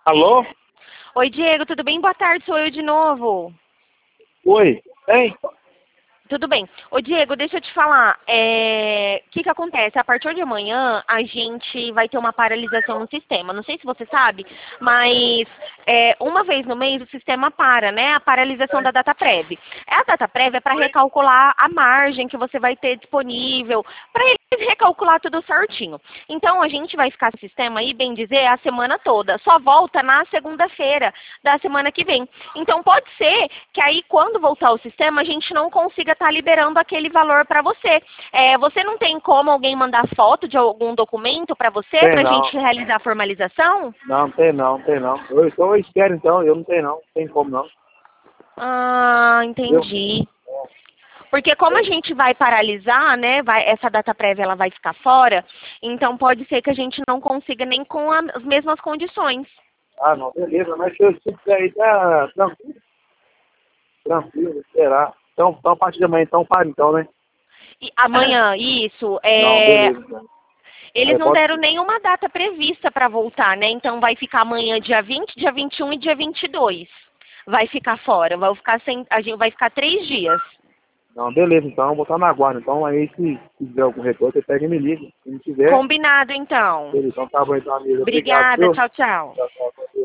Alô? Oi, Diego, tudo bem? Boa tarde, sou eu de novo. Oi? Hein? Tudo bem. Ô, Diego, deixa eu te falar. O que acontece? A partir de amanhã, a gente vai ter uma paralisação no sistema. Não sei se você sabe, mas uma vez no mês o sistema para, né? A paralisação da data prévia. A data prévia é para recalcular a margem que você vai ter disponível, para eles recalcular tudo certinho. Então, a gente vai ficar no sistema aí, bem dizer, a semana toda. Só volta na segunda-feira da semana que vem. Então, pode ser que aí, quando voltar o sistema, a gente não consiga estar liberando aquele valor para você. Você não tem como alguém mandar foto de algum documento para você, Tem para a não. gente realizar a formalização? Não, tem não, tem não. Eu espero então, eu não tenho não. Tem como não. Ah, Viu? entendi. Porque como a gente vai paralisar, né, essa data prévia ela vai ficar fora, então pode ser que a gente não consiga nem com as mesmas condições. Ah, não, beleza, mas se eu estiver aí, tá tranquilo, tranquilo, esperar. Então a partir de amanhã, então para então, né? E amanhã, isso, Não, beleza, então. eles Aí não pode. deram nenhuma data prevista para voltar, né? Então vai ficar amanhã dia 20, dia 21 e dia 22. Vai ficar fora, vai ficar a gente vai ficar 3 dias. Não, beleza, então, vou botar na guarda. Então aí se tiver algum retorno, você pega e me liga. Se não tiver, Combinado, então. beleza, então tá bom então, amigo. Obrigado, Obrigada, viu? tchau, tchau. Tchau, tchau.